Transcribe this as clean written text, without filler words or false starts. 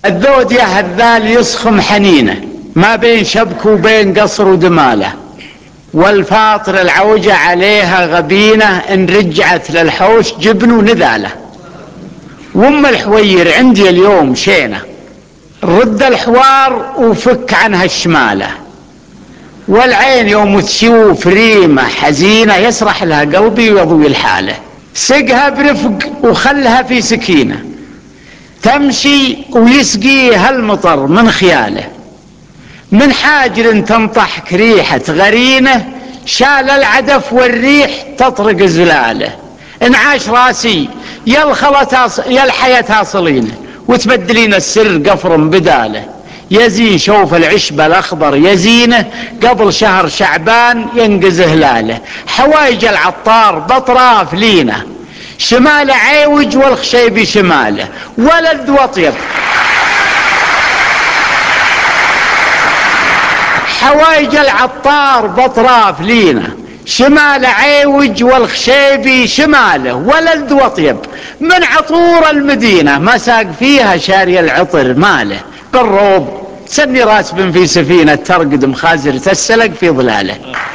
الذود يا هذال يصخم حنينه ما بين شبك وبين قصر ودماله، والفاطر العوجة عليها غبينة إن رجعت للحوش جبن ونذاله. وام الحوير عندي اليوم شينه رد الحوار وفك عنها الشماله، والعين يوم تشوف ريمة حزينة يسرح لها قلبي ويضوي الحالة. سقها برفق وخلها في سكينة تمشي ويسقيها المطر من خياله، من حاجر تنطحك ريحة غرينة شال العدف والريح تطرق زلاله. انعاش راسي يا الحياة تصلينه وتبدلين السر قفر بداله، يزين شوف العشب الأخضر يزينه قبل شهر شعبان ينقز هلاله. حوايج العطار بطراف لينه شماله عيوج والخشيبي شماله، ولد وطيب حوايج العطار بطراف لينا شماله عيوج والخشيبي شماله، ولد وطيب من عطور المدينة ما ساق فيها شاري العطر ماله. بالروض سني راسب في سفينة ترقد مخازرة السلق في ظلاله.